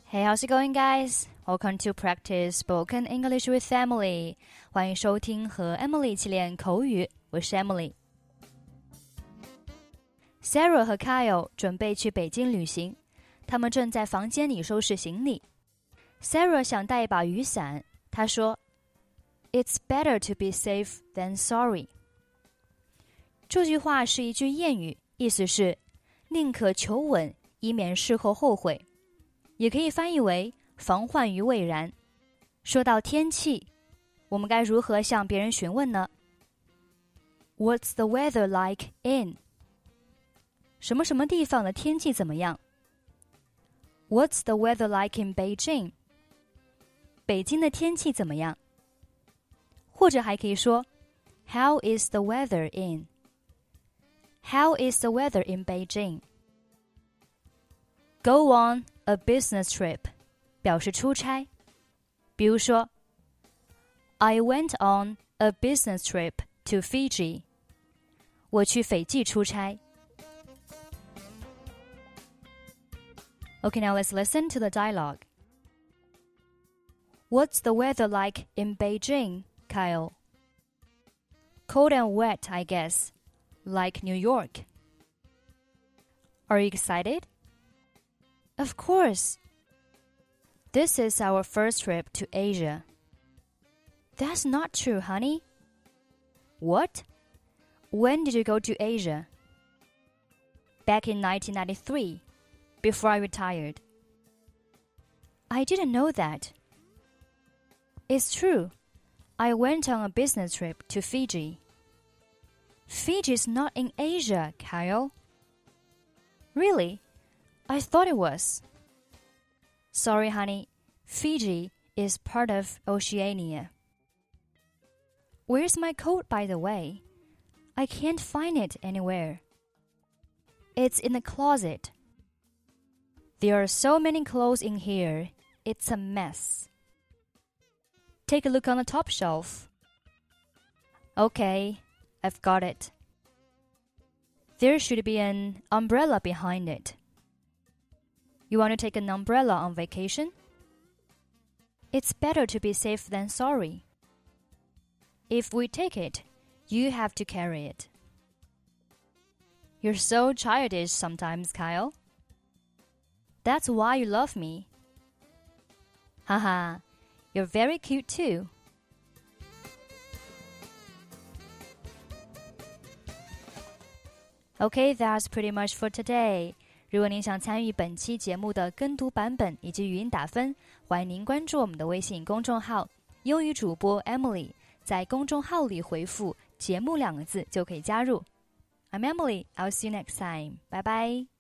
Hey, how's it going, guys? Welcome to practice spoken English with Emily. 欢迎收听和 Emily 一起练口语，我是 Emily。Sarah 和 Kyle 准备去北京旅行，他们正在房间里收拾行李。Sarah 想带一把雨伞，她说 It's better to be safe than sorry. 这句话是一句谚语，意思是宁可求稳，以免事后后悔。也可以翻译为防患于未然。说到天气，我们该如何向别人询问呢？ What's the weather like in? 什么什么地方的天气怎么样？ What's the weather like in Beijing? 北京的天气怎么样？或者还可以说 How is the weather in? How is the weather in Beijing? Go on a business trip 表示出差。比如说 I went on a business trip to Fiji. 我去斐济出差。Okay, now let's listen to the dialogue. What's the weather like in Beijing, Kyle? Cold and wet, I guess, like New York. Are you excited?Of course. This is our first trip to Asia. That's not true, honey. What? When did you go to Asia? Back in 1993, before I retired. I didn't know that. It's true. I went on a business trip to Fiji. Fiji's not in Asia, Kyle. Really?I thought it was. Sorry, honey. Fiji is part of Oceania. Where's my coat, by the way? I can't find it anywhere. It's in the closet. There are so many clothes in here. It's a mess. Take a look on the top shelf. Okay, I've got it. There should be an umbrella behind it.You want to take an umbrella on vacation? It's better to be safe than sorry. If we take it, you have to carry it. You're so childish sometimes, Kyle. That's why you love me. Haha, you're very cute too. Okay, that's pretty much for today.如果您想参与本期节目的跟读版本以及语音打分，欢迎您关注我们的微信公众号英语主播 Emily， 在公众号里回复节目2个字就可以加入。I'm Emily, I'll see you next time. Bye bye.